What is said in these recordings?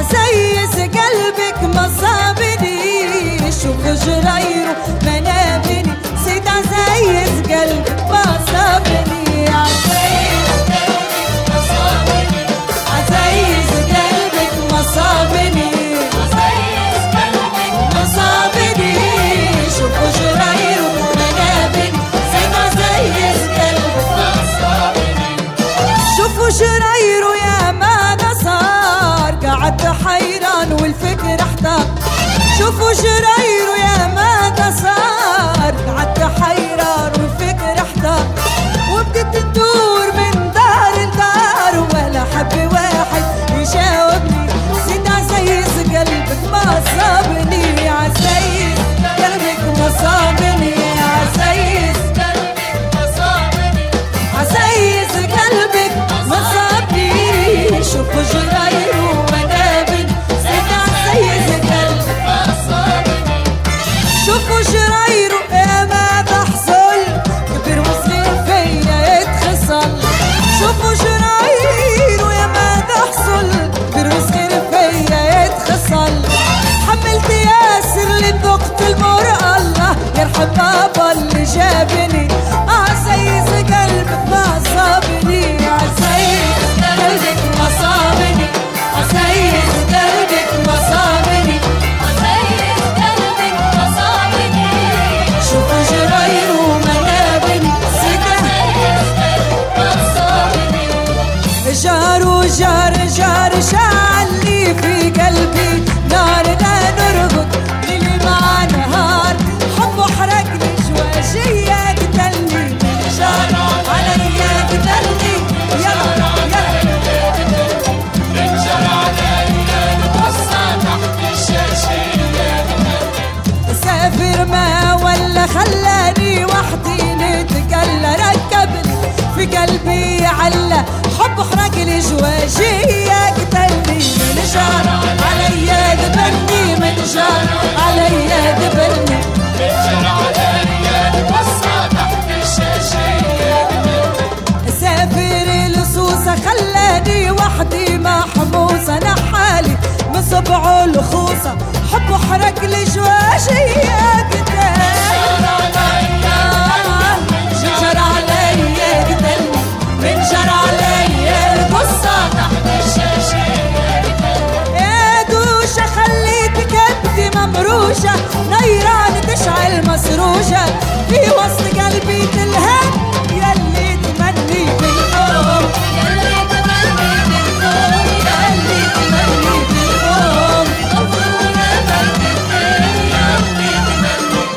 عزيز قلبك ما صابني، شوف جرايره منابني، سيد عزيز قلبك ما صابني، عزيز قلبك ما صابني، عزيز قلبك ما صابني، عزيز قلبك ما صابني، شوف جرايره منابني، سيد عزيز قلبك ما صابني، شوفوا جرايره يا ما صار قعد حيران والفكر احتار، شوفوا جرايره يا ما صار قعد حيران والفكر احتار، وبدت تدور من دار لدار ولا حب واحد يجاوبني، سيد عزيز قلبك ما صابني، عزيز قلبك ما صابني، عزيز قلبك ما صابني، عزيز قلبك ما صابني، شوفوا جرايره منابن، سيد عزيز قلبك ما صابني، شوفوا جرايره يا ما تحصل كبر وصغير فيا يتخصل، شوفوا جرايره يا ما تحصل كبر وصغير فيا يتخصل، حملت ياسر لذقت المر، الله يرحم بابا اللي جابني، عزيز قلبك ما صابني، عزيز قلبك ما صابني، عزيز قلبك ما صابني، عزيز قلبك ما صابني، شوفوا جرايره منابني، سيد عزيز قلبك ما صابني، جار وجار جار شعل لي في قلبي نار لا نرقد ليل مع نهار، حب وحرق لي جواجية قتلني، جار عليا قتلني، يلا يلا انجر عليا نبصى تحت الشاشية، سافر ما ولا خلاني وحدي نتقلى، ركبني في قلبي علّى حب حرق لي جواجية قتلني، من جار عليا قتلني، من جار عليا قتلني، من جار عليا نبصى تحت الشاشية، سافر لصوصة خلاني وحدي محبوسة، نحالي من صبعه الخوصة، حب حرق لي جواجية قتلني، جار عليا قتلني، من جار عليا القصة تحت الشاشية، يا دوشة خليت كبدي ممروشة، نيران تشعل مسروجة، في وسط قلبي تلهب، يلي تمني بالقوم، يلي تمني بالقوم، يلي تمني بالقوم، غفورة قلبي يلي تمني،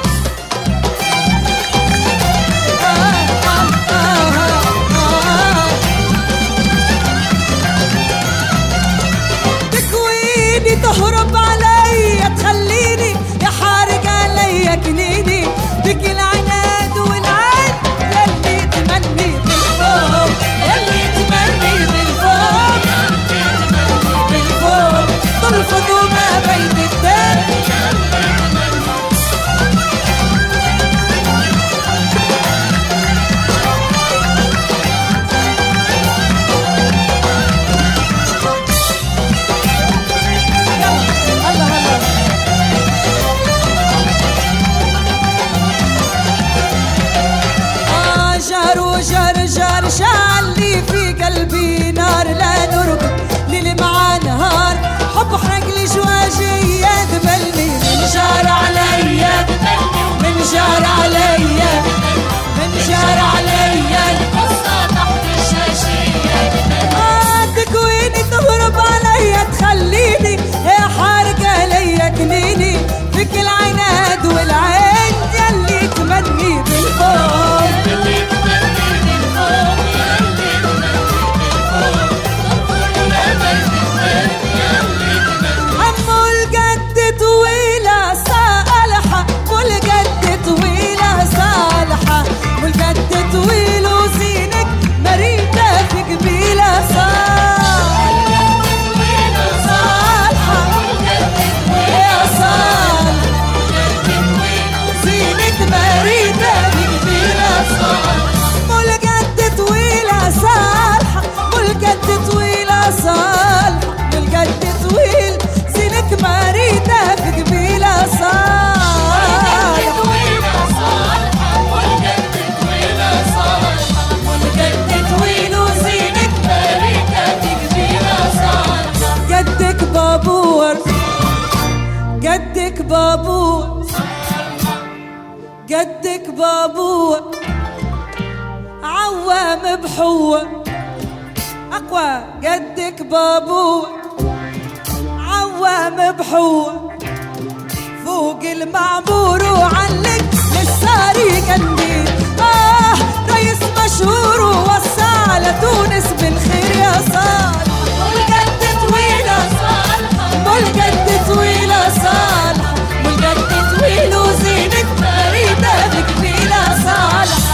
تكويني تهرب عليا، تخليني يا حارق عليا كنيني، بك العناد والعين يلي تمني بالفوق، يلي تمني بالفوق، بالفوق ترفضوا ما بين الدم، جار شعل لي في قلبي نار لا نرقد ليل مع نهار، حب حرق لي جواجية دبلني، من جار عليا من جار عليا من جار عليا القصة تحت الشاشية، تكويني تهرب عليا، تخليني يا حارق عليا كنيني، فيك العناد والعين يلي تمني بالفوق، يلي تمني بالفوق، يلي تمني بالفوق، عمو القد طويلة صالحة، والقد طويلة صالحة، والقد بابو قدك بابو عوام بحوة أقوى قدك بابو عوام بحوة فوق المعمور وعلق للساري قنديل رئيس مشهور ووسع لتونس بالخير يا صالح والقد طويلة صالحة والقد طويلة صالحة والقد طويل وزينك فريدة بكفيلة صالحة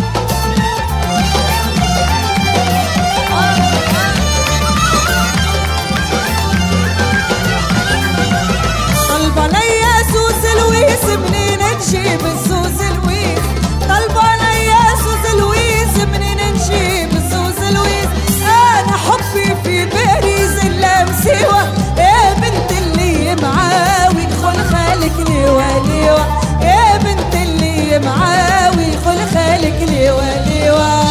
طلب علي سوس لويس منين نجيب السوس لويس طلب علي سوس لويس منين نجيب السوس لويس انا حبي في باريس اللمسيوة يا بنت اللي معاوي خل خالك ليوا ليوا يا بنت اللي معاوي خل خالك ليوا ليوا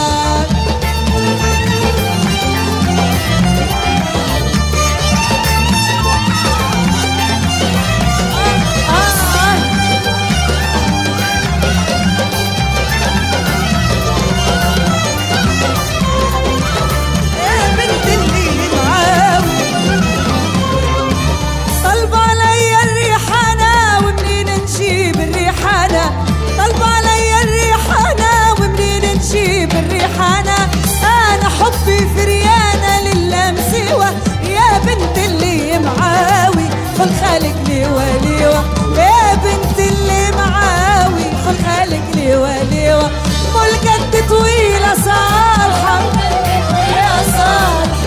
أنا حبي في ريانة للمسيوة يا بنت اللي معاوي خل خالك ليوا ليوا يا بنت اللي معاوي خل خالك ليوا ليوا والقد طويلة صالحة يا صالحة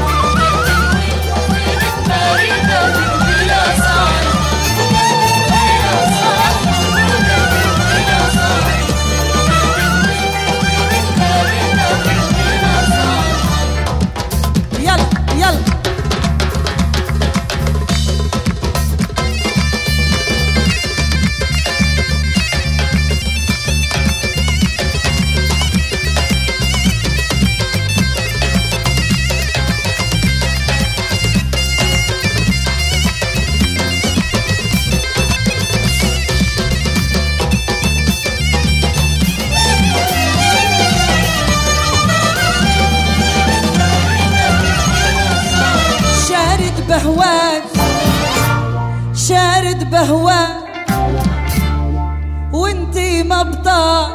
بهواك شارد بهواك وانتي مبطال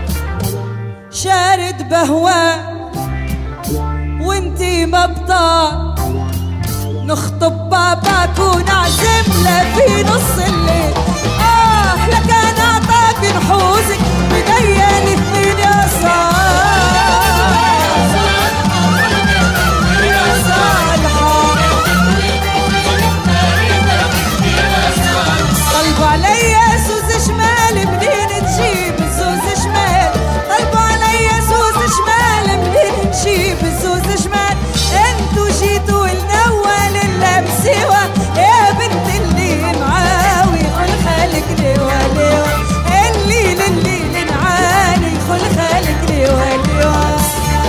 شارد بهواك وانتي مبطال نخطب باباك ونعزم له في نص الليل لك انا اعطاك نحوزك بداية الاثنين يا طلبوا علي سوس شمال منين نجيب السوس شمال طلبوا علي سوس شمال منين نجيب السوس شمال انتو جيتوا الاول اللمسيوة يا بنت اللي معاوي خل خالك ليوا ليوا الليل الليل نعاني خل خالك ليوا ليوا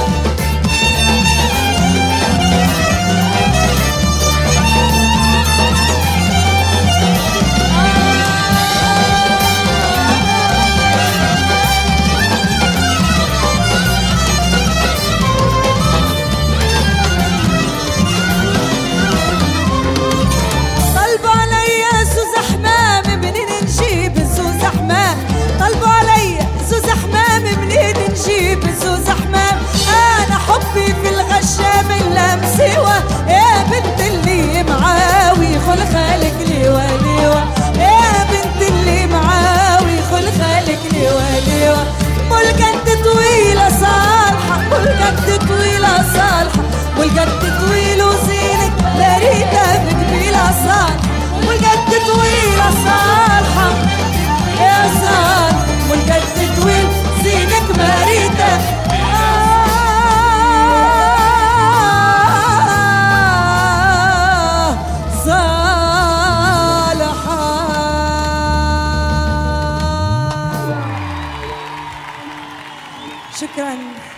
حبي في الغشام اللمسيوة يا بنت اللي معاوي خل خالك ليوا ليوا يا بنت اللي معاوي خل خالك ليوا ليوا والقد طويلة صالحة والقد طويلة صالحة والقد طويل وزينك بريدة بقبيلة صالحة والقد طويلة صالحة يا صالحة والقد طويل زينك بريدة شكراً.